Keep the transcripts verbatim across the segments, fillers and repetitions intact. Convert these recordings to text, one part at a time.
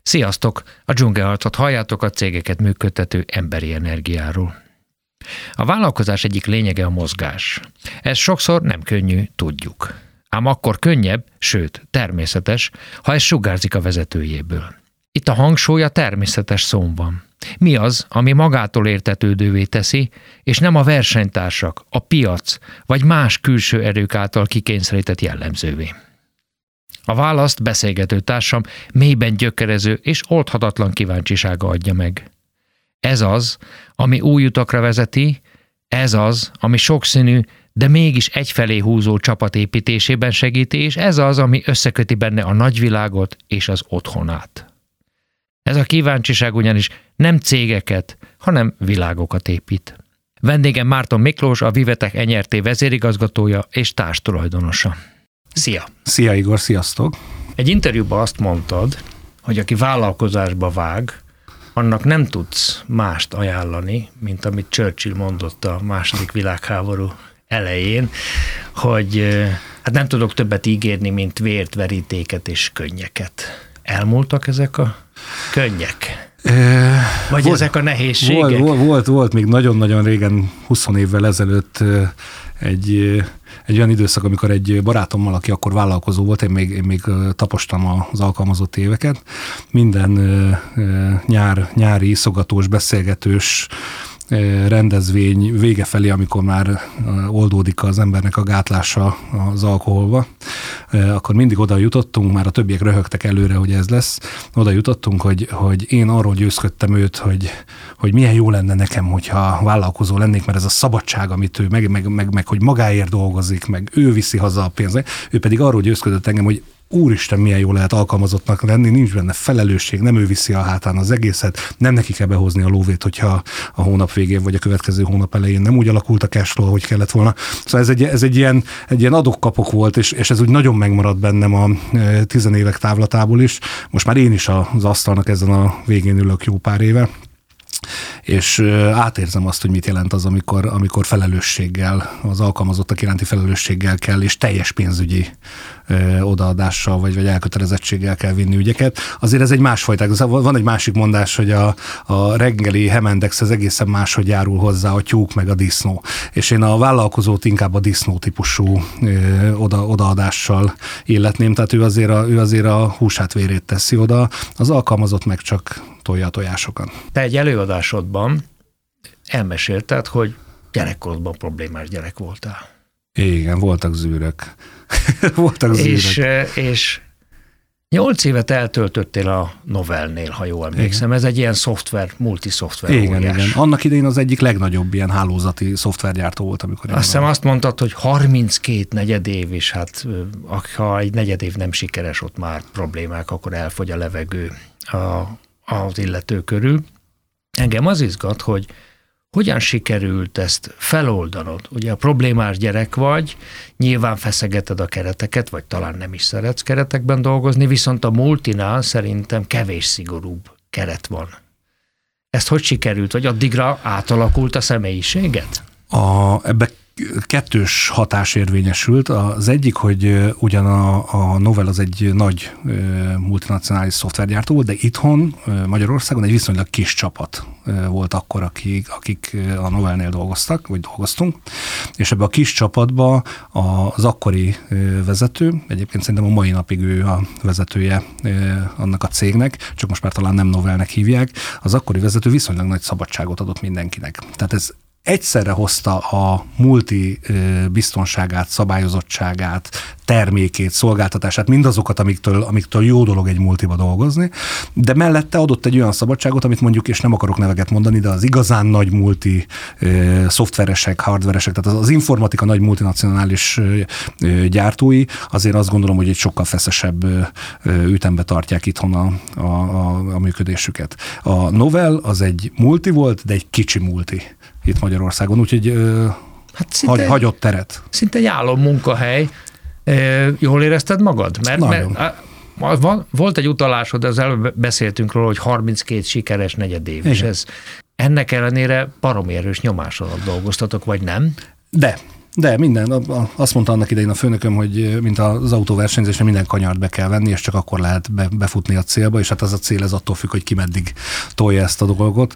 Sziasztok! A Dzsungelharcot halljátok, a cégeket működtető emberi energiáról. A vállalkozás egyik lényege a mozgás. Ez sokszor nem könnyű, tudjuk. Ám akkor könnyebb, sőt természetes, ha ez sugárzik a vezetőjéből. Itt a hangsúly a természetes szón van. Mi az, ami magától értetődővé teszi, és nem a versenytársak, a piac vagy más külső erők által kikényszerített jellemzővé? A választ beszélgető társam mélyben gyökerező és oldhatatlan kíváncsisága adja meg. Ez az, ami új utakra vezeti, ez az, ami sokszínű, de mégis egyfelé húzó csapat építésében segíti, és ez az, ami összeköti benne a nagyvilágot és az otthonát. Ez a kíváncsiság ugyanis nem cégeket, hanem világokat épít. Vendégem Márton Miklós, a Vivetech en er té vezérigazgatója és társtulajdonosa. Szia! Szia Igor, sziasztok! Egy interjúban azt mondtad, hogy aki vállalkozásba vág, annak nem tudsz mást ajánlani, mint amit Churchill mondott a második világháború elején, hogy hát nem tudok többet ígérni, mint vért, verítéket és könnyeket. Elmúltak ezek a könnyek? Vagy volt, ezek a nehézségek? Volt, volt, volt még nagyon-nagyon régen, húsz évvel ezelőtt egy, egy olyan időszak, amikor egy barátommal, aki akkor vállalkozó volt, én még, én még tapostam az alkalmazott éveket, minden nyár, nyári iszogatós, beszélgetős rendezvény vége felé, amikor már oldódik az embernek a gátlása az alkoholba, akkor mindig oda jutottunk, már a többiek röhögtek előre, hogy ez lesz, oda jutottunk, hogy, hogy én arról győzködtem őt, hogy, hogy milyen jó lenne nekem, hogyha vállalkozó lennék, mert ez a szabadság, amit ő, meg, meg, meg, meg hogy magáért dolgozik, meg ő viszi haza a pénzt, ő pedig arról győzködött engem, hogy úristen, milyen jó lehet alkalmazottnak lenni, nincs benne felelősség, nem ő viszi a hátán az egészet, nem neki kell behozni a lóvét, hogyha a hónap végén vagy a következő hónap elején nem úgy alakult a cashflow, ahogy kellett volna. Szóval ez egy, ez egy ilyen, egy ilyen adok-kapok volt, és, és ez úgy nagyon megmaradt bennem a tizenévek távlatából is. Most már én is az asztalnak ezen a végén ülök jó pár éve, és átérzem azt, hogy mit jelent az, amikor, amikor felelősséggel, az alkalmazottak iránti felelősséggel kell, és teljes pénzügyi ö, odaadással, vagy, vagy elkötelezettséggel kell vinni ügyeket. Azért ez egy másfajta, van egy másik mondás, hogy a, a reggeli Hemendex az egészen máshogy járul hozzá a tyúk meg a disznó. És én a vállalkozót inkább a disznó típusú ö, oda, odaadással illetném, tehát ő azért, a, ő azért a húsát, vérét teszi oda, az alkalmazott meg csak tolja a tojásokat. Te egy előadásodban elmesélted, hogy gyerekkorodban problémás gyerek voltál. Igen, voltak zűrök. voltak zűrök. És, és nyolc évet eltöltöttél a Novellnél, ha jól emlékszem. Igen. Ez egy ilyen szoftver, multiszoftver Igen, óriás. igen. Annak idején az egyik legnagyobb ilyen hálózati szoftvergyártó volt, amikor... Azt hiszem azt mondtad, hogy harminckét negyedév, és hát ha egy negyedév nem sikeres, ott már problémák, akkor elfogy a levegő a, az illető körül. Engem az izgat, hogy hogyan sikerült ezt feloldanod? Ugye a problémás gyerek vagy, nyilván feszegeted a kereteket, vagy talán nem is szeretsz keretekben dolgozni, viszont a multinál szerintem kevés szigorúbb keret van. Ezt hogy sikerült? Vagy addigra átalakult a személyiséged? A, ebbe kettős hatás érvényesült. Az egyik, hogy ugyan a, a Novell az egy nagy multinacionális szoftvergyártó volt, de itthon, Magyarországon egy viszonylag kis csapat volt akkor, akik, akik a Novellnél dolgoztak, vagy dolgoztunk, és ebbe a kis csapatba az akkori vezető, egyébként szerintem a mai napig ő a vezetője annak a cégnek, csak most már talán nem Novellnek hívják, az akkori vezető viszonylag nagy szabadságot adott mindenkinek. Tehát ez egyszerre hozta a multi biztonságát, szabályozottságát, termékét, szolgáltatását, mindazokat, amiktől, amiktől jó dolog egy multiba dolgozni, de mellette adott egy olyan szabadságot, amit mondjuk, és nem akarok neveket mondani, de az igazán nagy multi szoftveresek, hardveresek, tehát az, az informatika nagy multinacionális gyártói, azért azt gondolom, hogy egy sokkal feszesebb ütembe tartják itthon a, a, a, a működésüket. A Novell az egy multi volt, de egy kicsi multi itt Magyarországon, úgyhogy hát szinte, hagyott teret. Szinte egy álom munkahely. Jól érezted magad? Mert, mert volt egy utalásod, az előbb beszéltünk róla, hogy harminckét sikeres negyedév, igen. És ez ennek ellenére baromi erős nyomás alatt dolgoztatok, vagy nem? De. De minden, azt mondta annak idején a főnököm, hogy mint az autóversenyzésben minden kanyart be kell venni, és csak akkor lehet be, befutni a célba, és hát ez a cél ez attól függ, hogy ki meddig tolja ezt a dolgot.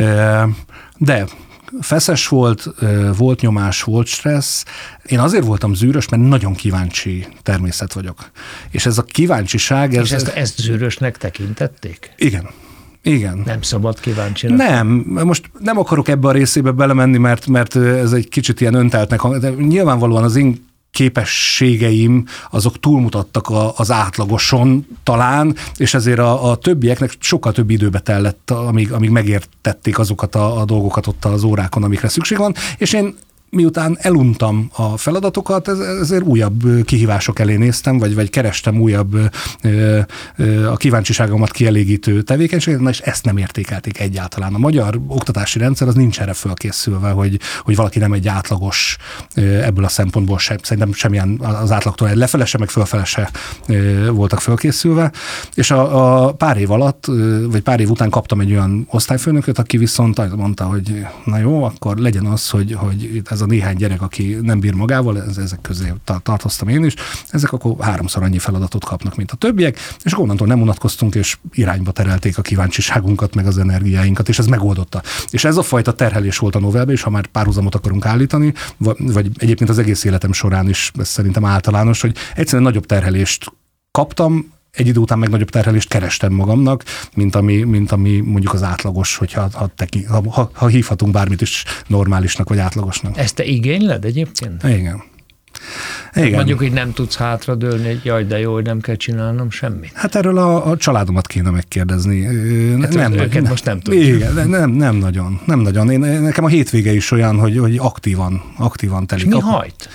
De feszes volt, volt nyomás, volt stressz. Én azért voltam zűrös, mert nagyon kíváncsi természet vagyok. És ez a kíváncsiság... Ez, és ezt, ezt zűrösnek tekintették? Igen. Igen. Nem szabad kíváncsinak. Nem, most nem akarok ebbe a részébe belemenni, mert, mert ez egy kicsit ilyen önteltnek, de nyilvánvalóan az én képességeim azok túlmutattak a, az átlagoson talán, és ezért a, a többieknek sokkal több időbe tellett, amíg, amíg megértették azokat a, a dolgokat ott az órákon, amikre szükség van, és én miután eluntam a feladatokat, ezért újabb kihívások elé néztem, vagy, vagy kerestem újabb ö, ö, a kíváncsiságomat kielégítő tevékenységet, na és ezt nem értékelték egyáltalán. A magyar oktatási rendszer az nincs erre fölkészülve, hogy, hogy valaki nem egy átlagos ebből a szempontból sem, szerintem semmilyen az átlagtól egy lefele se, meg fölfele se voltak fölkészülve, és a, a pár év alatt, vagy pár év után kaptam egy olyan osztályfőnököt, aki viszont mondta, hogy na jó, akkor legyen az, hogy, hogy ez a néhány gyerek, aki nem bír magával, ezek közé tartoztam én is, ezek akkor háromszor annyi feladatot kapnak, mint a többiek, és akkor onnantól nem unatkoztunk, és irányba terelték a kíváncsiságunkat, meg az energiáinkat, és ez megoldotta. És ez a fajta terhelés volt a novelben, és ha már párhuzamot akarunk állítani, vagy egyébként az egész életem során is, ez szerintem általános, hogy egyszerűen nagyobb terhelést kaptam, egy idő után meg nagyobb terhelést kerestem magamnak, mint ami, mint ami mondjuk az átlagos, hogyha ha, teki, ha, ha, ha hívhatunk bármit is normálisnak vagy átlagosnak. Ezt te igényled egyébként? Igen. Igen. Mondjuk, hogy nem tudsz hátradőlni, hogy jaj, de jó, hogy nem kell csinálnom semmit. Hát erről a, a családomat kéne megkérdezni. Hát nem, őket nem, most nem tudjuk. Igen, nem, nem nagyon. Nem nagyon. Én, nekem a hétvége is olyan, hogy, hogy aktívan, aktívan telik. És mi hajt?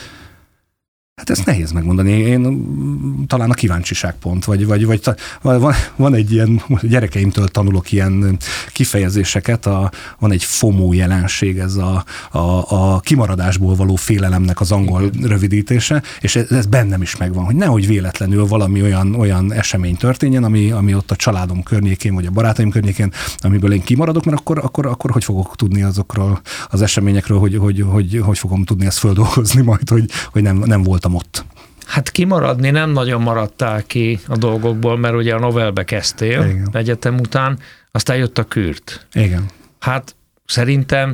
Hát ezt nehéz megmondani. Én talán a kíváncsiságpont, vagy, vagy, vagy van, van egy ilyen, gyerekeimtől tanulok ilyen kifejezéseket, a, van egy FOMO jelenség, ez a, a, a kimaradásból való félelemnek az angol Igen. rövidítése, és ez, ez bennem is megvan, hogy nehogy véletlenül valami olyan, olyan esemény történjen, ami, ami ott a családom környékén, vagy a barátaim környékén, amiből én kimaradok, mert akkor, akkor, akkor hogy fogok tudni azokról az eseményekről, hogy hogy, hogy, hogy fogom tudni ezt földolgozni majd, hogy, hogy nem, nem voltam ott. Hát kimaradni nem nagyon maradtál ki a dolgokból, mert ugye a novelbe kezdtél Igen. egyetem után, aztán jött a kürt. Igen. Hát szerintem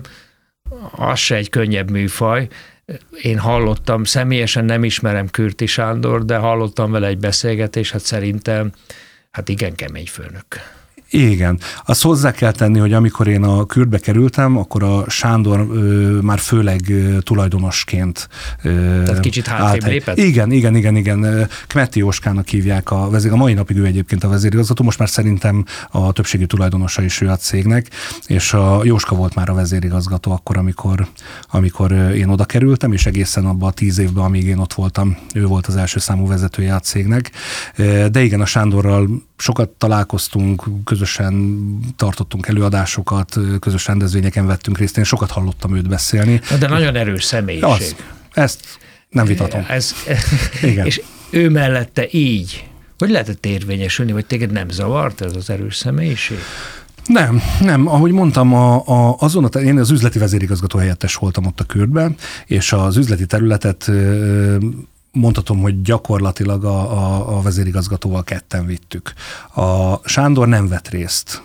az se egy könnyebb műfaj. Én hallottam, személyesen nem ismerem Kürti Sándor, de hallottam vele egy beszélgetést, hát szerintem hát igen kemény főnök. Igen. Azt hozzá kell tenni, hogy amikor én a Kürtbe kerültem, akkor a Sándor ö, már főleg ö, tulajdonosként ö, Tehát kicsit hátrébb lépett? Igen, igen, igen, igen. Kmetti Jóskának hívják a vezér. A mai napig ő egyébként a vezérigazgató, most már szerintem a többségi tulajdonosa is ő a cégnek, és a Jóska volt már a vezérigazgató akkor, amikor, amikor én oda kerültem, és egészen abban a tíz évben, amíg én ott voltam, ő volt az első számú vezetője a cégnek. De igen, a Sándorral sokat találkoztunk, közösen tartottunk előadásokat, közös rendezvényeken vettünk részt, én sokat hallottam őt beszélni. De nagyon erős személyiség. Az, ezt nem vitatom. Ez, Igen. És ő mellette így, hogy lehetett érvényesülni, vagy téged nem zavart ez az erős személyiség? Nem, nem. Ahogy mondtam, a, a, azon a, én az üzleti vezérigazgató helyettes voltam ott a Kürtben, és az üzleti területet mondhatom, hogy gyakorlatilag a, a, a vezérigazgatóval ketten vittük. A Sándor nem vett részt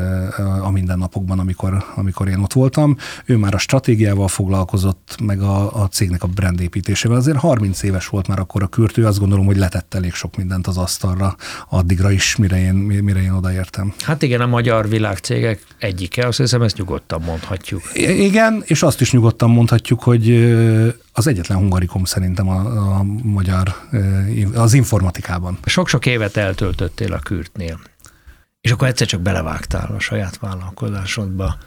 a mindennapokban, amikor, amikor én ott voltam. Ő már a stratégiával foglalkozott, meg a, a cégnek a brandépítésével. Azért harminc éves volt már akkor a Kürt, ő azt gondolom, hogy letett elég sok mindent az asztalra addigra is, mire én, mire én odaértem. Hát igen, a magyar világcégek egyike, azt hiszem, ezt nyugodtan mondhatjuk. Igen, és azt is nyugodtan mondhatjuk, hogy az egyetlen hungarikum szerintem a, a magyar, az informatikában. Sok-sok évet eltöltöttél a Kürtnél. És akkor egyszer csak belevágtál a saját vállalkozásodba.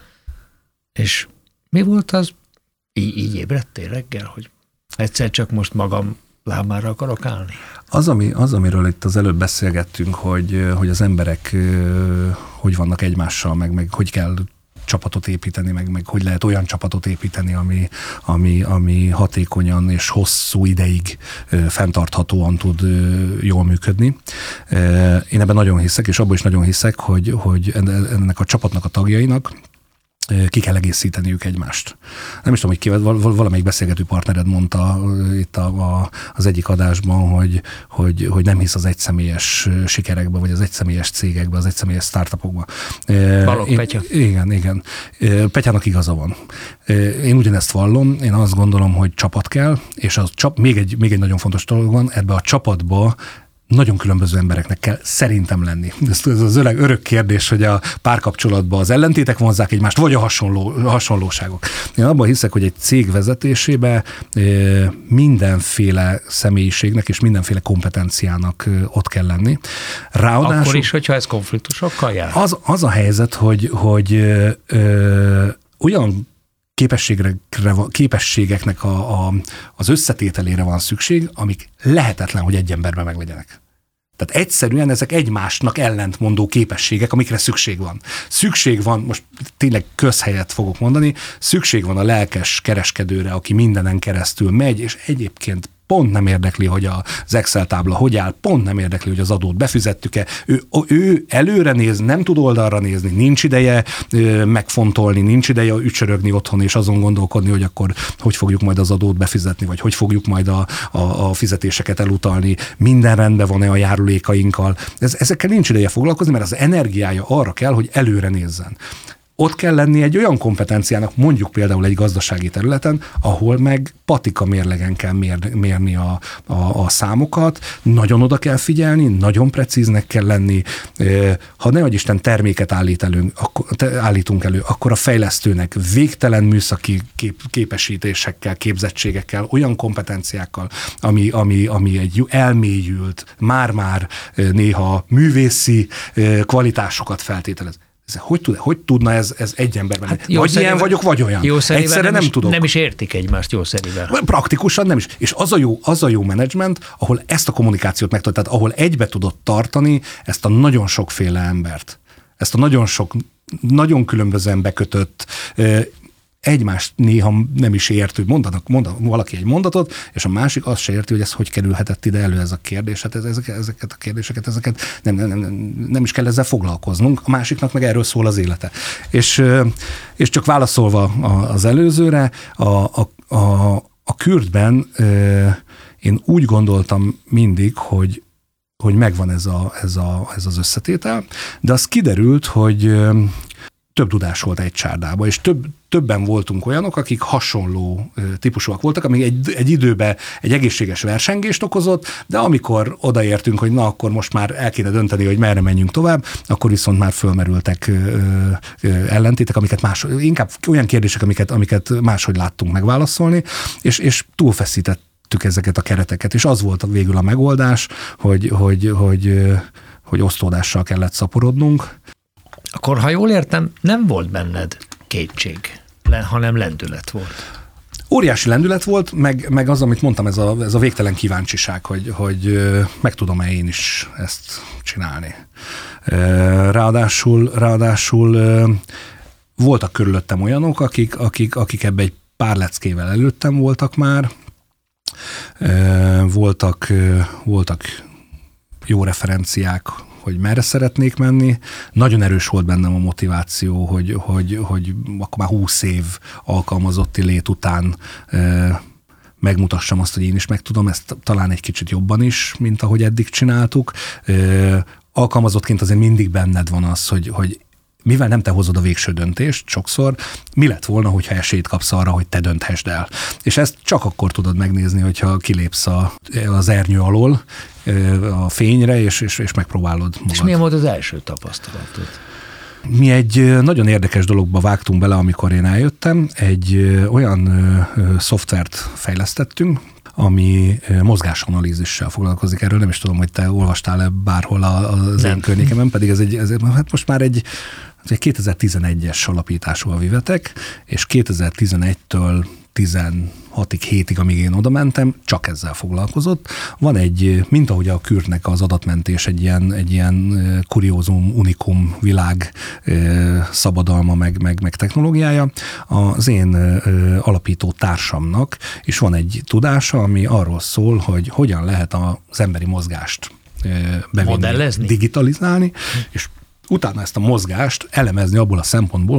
És mi volt az? Így, így ébredtél reggel, hogy egyszer csak most magam lábára akarok állni? Az, ami, az, amiről itt az előbb beszélgettünk, hogy, hogy az emberek hogy vannak egymással, meg, meg hogy kell csapatot építeni, meg, meg hogy lehet olyan csapatot építeni, ami, ami, ami hatékonyan és hosszú ideig ö, fenntarthatóan tud ö, jól működni. Én ebben nagyon hiszek, és abban is nagyon hiszek, hogy, hogy ennek a csapatnak a tagjainak ki kell egészíteniük egymást. Nem is tudom, hogy kivel, valamelyik beszélgető partnered mondta itt a, a, az egyik adásban, hogy, hogy, hogy nem hisz az egyszemélyes sikerekbe, vagy az egyszemélyes cégekbe, az egyszemélyes startupokba. Balogh Petya. Igen, igen. Petyának igaza van. Én ugyanezt vallom, én azt gondolom, hogy csapat kell, és a csap, még, egy, még egy nagyon fontos dolog van, ebbe a csapatba nagyon különböző embereknek kell szerintem lenni. Ez, ez az öreg, örök kérdés, hogy a párkapcsolatban az ellentétek vonzzák egymást, vagy a hasonló, hasonlóságok. Én abban hiszek, hogy egy cég vezetésébe mindenféle személyiségnek és mindenféle kompetenciának ott kell lenni. Ráadásul, akkor is, hogyha ez konfliktusokkal jár? Az, az a helyzet, hogy, hogy ö, ö, olyan képességeknek a, a, az összetételére van szükség, amik lehetetlen, hogy egy emberben meglegyenek. Tehát egyszerűen ezek egymásnak ellentmondó képességek, amikre szükség van. Szükség van, most tényleg közhelyet fogok mondani, szükség van a lelkes kereskedőre, aki mindenen keresztül megy, és egyébként pont nem érdekli, hogy az Excel tábla hogy áll, pont nem érdekli, hogy az adót befizettük-e. Ő, ő előre néz, nem tud oldalra nézni, nincs ideje megfontolni, nincs ideje ücsörögni otthon, és azon gondolkodni, hogy akkor hogy fogjuk majd az adót befizetni, vagy hogy fogjuk majd a, a, a fizetéseket elutalni, minden rendben van-e a járulékainkkal. Ez, ezekkel nincs ideje foglalkozni, mert az energiája arra kell, hogy előre nézzen. Ott kell lenni egy olyan kompetenciának, mondjuk például egy gazdasági területen, ahol meg patika mérlegen kell mér, mérni a, a, a számokat, nagyon oda kell figyelni, nagyon precíznek kell lenni. Ha nehogy Isten terméket állít elő, akkor, állítunk elő, akkor a fejlesztőnek végtelen műszaki kép, képesítésekkel, képzettségekkel, olyan kompetenciákkal, ami, ami, ami egy elmélyült, már-már néha művészi kvalitásokat feltételez. Hogy, tud, hogy tudna ez, ez egy emberben? Hát vagy ilyen vagyok, vagy olyan. Egyszerre nem, nem is, tudok. Nem is értik egymást jószerivel. Praktikusan nem is. És az a jó, az a jó menedzsment, ahol ezt a kommunikációt megtud, tehát ahol egybe tudott tartani ezt a nagyon sokféle embert. Ezt a nagyon sok, nagyon különbözően bekötött, egymást néha nem is értő, mondanak, mondanak valaki egy mondatot, és a másik azt se érti, hogy ez hogy kerülhetett ide elő ez a kérdés. Hát ezeket, ezeket a kérdéseket, ezeket nem, nem, nem, nem is kell ezzel foglalkoznunk, a másiknak meg erről szól az élete. És, és csak válaszolva az előzőre, a, a, a, a Kürtben én úgy gondoltam mindig, hogy, hogy megvan ez, a, ez, a, ez az összetétel, de az kiderült, hogy több dudás volt egy csárdában, és több, többen voltunk olyanok, akik hasonló típusúak voltak, amíg egy, egy időben egy egészséges versengést okozott, de amikor odaértünk, hogy na, akkor most már el kéne dönteni, hogy merre menjünk tovább, akkor viszont már fölmerültek ö, ö, ellentétek, amiket más, inkább olyan kérdések, amiket, amiket máshogy láttunk megválaszolni, és, és túlfeszített ezeket a kereteket, és az volt végül a megoldás, hogy, hogy, hogy, hogy osztódással kellett szaporodnunk. Akkor, ha jól értem, nem volt benned kétség, hanem lendület volt. Óriási lendület volt, meg, meg az, amit mondtam, ez a, ez a végtelen kíváncsiság, hogy, hogy meg tudom-e én is ezt csinálni. Ráadásul, ráadásul voltak körülöttem olyanok, akik, akik, akik ebbe egy pár leckével előttem voltak már, voltak, voltak jó referenciák, hogy merre szeretnék menni. Nagyon erős volt bennem a motiváció, hogy, hogy, hogy akkor már húsz év alkalmazotti lét után e, megmutassam azt, hogy én is meg tudom, ezt talán egy kicsit jobban is, mint ahogy eddig csináltuk. E, alkalmazottként azért mindig benned van az, hogy, hogy mivel nem te hozod a végső döntést sokszor, mi lett volna, hogyha esélyt kapsz arra, hogy te dönthesd el. És ezt csak akkor tudod megnézni, hogyha kilépsz a, az ernyő alól a fényre, és, és, és megpróbálod magad. És milyen volt az első tapasztalatod? Mi egy nagyon érdekes dologba vágtunk bele, amikor én eljöttem. Egy olyan ö, szoftvert fejlesztettünk, ami mozgásanalízissel foglalkozik. Erről nem is tudom, hogy te olvastál-e bárhol az nem. Én környékemen, pedig ez egy, ez, hát most már egy, egy kétezer-tizenegyes alapítású a Vivetek, és kétezer-tizenegytől tizenhatig, hétig, amíg én oda mentem, csak ezzel foglalkozott. Van egy, mint ahogy a Kürtnek az adatmentés egy ilyen, egy ilyen kuriózum, unikum világ szabadalma, meg, meg, meg technológiája. Az én alapító társamnak is van egy tudása, ami arról szól, hogy hogyan lehet az emberi mozgást bevinni, modellezni, digitalizálni, és utána ezt a mozgást elemezni abból a szempontból, hogy a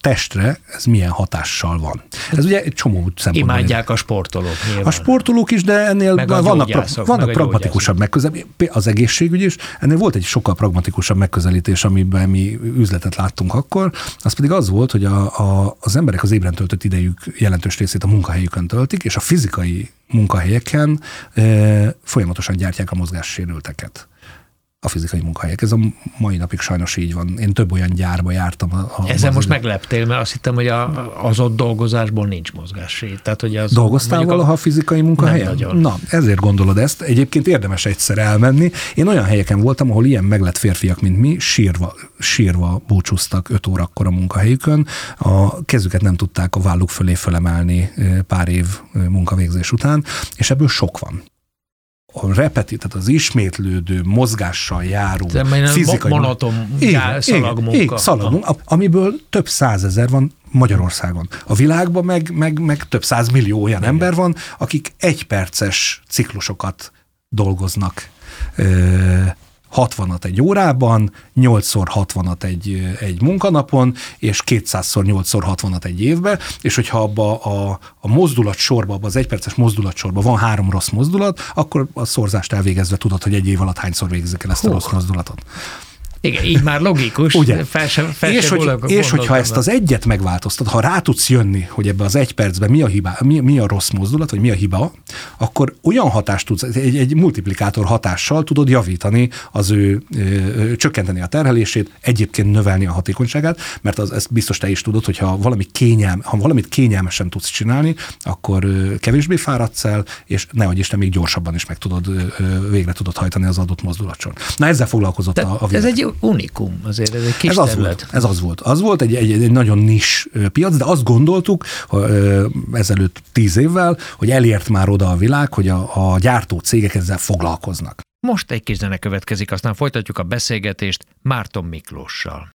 testre ez milyen hatással van. Ez ugye egy csomó szempontból. Imádják a sportolók nyilván. A sportolók is, de ennél meg vannak, pra, vannak meg pragmatikusabb megközelítés. Az egészségügy is, ennél volt egy sokkal pragmatikusabb megközelítés, amiben mi üzletet láttunk akkor, az pedig az volt, hogy a, a, az emberek az ébren töltött idejük jelentős részét a munkahelyükön töltik, és a fizikai munkahelyeken e, folyamatosan gyártják a mozgássérülteket. A fizikai munkahelyek. Ez a mai napig sajnos így van. Én több olyan gyárba jártam. A, a Ezzel most idő. Megleptél, mert azt hittem, hogy a, az ott dolgozásból nincs mozgássérülés. Tehát, hogy az dolgoztál valaha a fizikai munkahelyen? Na, ezért gondolod ezt. Egyébként érdemes egyszer elmenni. Én olyan helyeken voltam, ahol ilyen meglett férfiak, mint mi, sírva, sírva búcsúztak öt órakor a munkahelyükön. A kezüket nem tudták a válluk fölé fölemelni pár év munkavégzés után, és ebből sok van. A repeti, tehát az ismétlődő, mozgással járó, fizikai... monoton szalagmunka. Szalagmunka, amiből több százezer van Magyarországon. A világban meg, meg, meg több százmillió olyan igen. ember van, akik egyperces ciklusokat dolgoznak. hatvanat egy órában, nyolcszor hatvanat egy, egy munkanapon, és kétszázszor nyolcszor hatvanat egy évben, és hogyha abba a, a mozdulatsorba, abba az egyperces mozdulatsorba van három rossz mozdulat, akkor a szorzást elvégezve tudod, hogy egy év alatt hányszor végzik el ezt Hú. a rossz mozdulatot. Igen, így már logikus. Ugye? Fel sem, fel és sem hogy, és hogyha ezt az egyet megváltoztat, ha rá tudsz jönni, hogy ebbe az egy percben mi a hibá, mi, mi a rossz mozdulat, vagy mi a hiba, akkor olyan hatást tudsz, egy, egy multiplikátor hatással tudod javítani az ő, ö, ö, csökkenteni a terhelését, egyébként növelni a hatékonyságát, mert az, ezt biztos te is tudod, hogyha valami kényelm, ha valamit kényelmesen tudsz csinálni, akkor ö, kevésbé fáradsz el, és nehogy Isten még gyorsabban is meg tudod, ö, végre tudod hajtani az adott mozdulatson. Na ezzel foglalkozott De a, a ez egy unikum, azért ez egy kis ez az terület. Volt, ez az volt. Az volt egy, egy, egy nagyon nis piac, de azt gondoltuk hogy, ezelőtt tíz évvel, hogy elért már oda a világ, hogy a, a gyártó cégek ezzel foglalkoznak. Most egy kis zene következik, aztán folytatjuk a beszélgetést Márton Miklóssal.